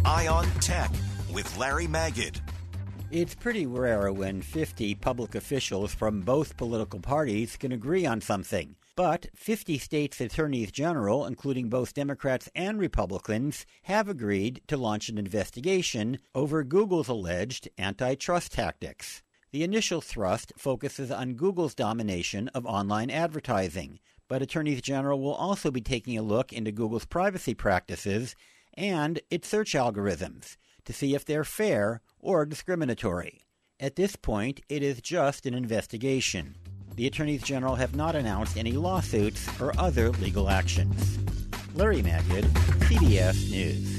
Eye on Tech with Larry Magid. It's pretty rare when 50 public officials from both political parties can agree on something. But 50 states' attorneys general, including both Democrats and Republicans, have agreed to launch an investigation over Google's alleged antitrust tactics. The initial thrust focuses on Google's domination of online advertising, but attorneys general will also be taking a look into Google's privacy practices and its search algorithms to see if they're fair or discriminatory. At this point, it is just an investigation. The attorneys general have not announced any lawsuits or other legal actions. Larry Magid, CBS News.